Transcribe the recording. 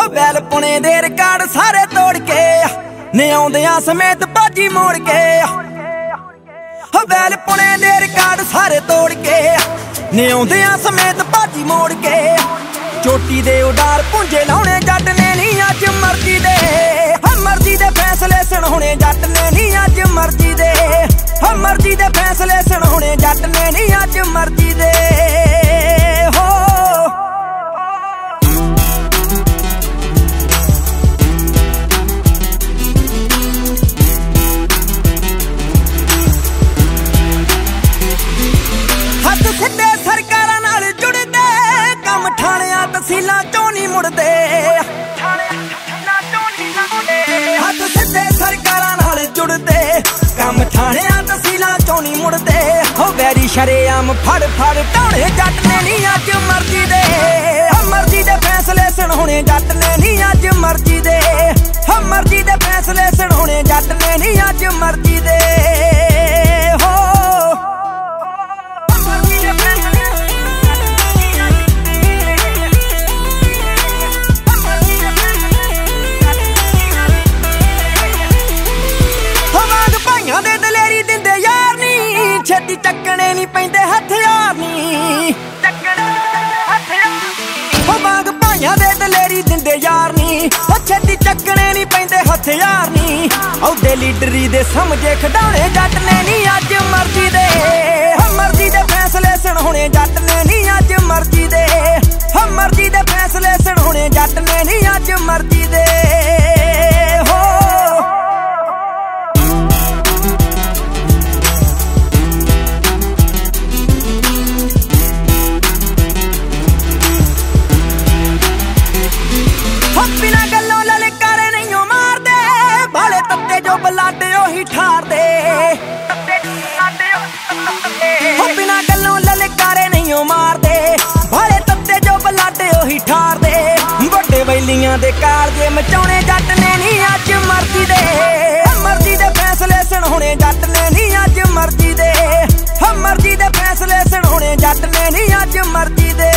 बैल पुणे दे रिकार्ड सारे तोड़ के ने आउंदियां समेत बाजी मोड़ के बैल पुणे दे रिकार्ड सारे तोड़ के ने आउंदियां समेत बाजी मोड़ के चोटी दे उडार पुंजे लाउणे जट ने नी अज मर्जी दे फैसले सुनाउणे जट ने नी अज मर्जी दे मर्जी दे फैसले सुनाउणे जट ने नी अज मर्जी दे हो हथ सिद्धे सरकारां नाल जुड़दे कम ठाणियां तहसीलां चों नहीं मुड़दे हथ सिद्धे सरकारां नाल जुड़दे कम ठाणियां तहसीलां चों नहीं मुड़दे हो वैरी शरेआम फड़ ढाणे जट ने नी अज मर्जी दे फैसले सुनाउणे जट ने नी अज मर्जी दे मर्जी दे फैसले सुनाउणे जट ने नी अज मर्जी दे हो छेती चक्कने नहीं पैंदे हथियार नी बाग भाइयां दे दलेरी दिंदे यार नी छेती चक्कने नहीं पैंदे हथियार नी औदे लीडरी दे समझे खडाउने जट ने नी अज मर्जी दे फैसले सुनाउणे जट ने नी अज मर्जी दे मर्जी दे फैसले सुनाउणे जट ने नी अज मर्जी दे हो बिना गल्लों ललकारे नहीं मारदे भाले तत्ते जो बलाडे ओही ठारदे बिना गल्लों ललकारे नहीं मारदे भाले तत्ते जो बलाडे ओही ठारदे वड्डे बैलियां दे कारजे मचाउणे जट ने नी अज मर्जी दे फैसले सुनाउणे जट ने नी अज मर्जी दे फैसले सुनाउणे जट ने नी अज मर्जी दे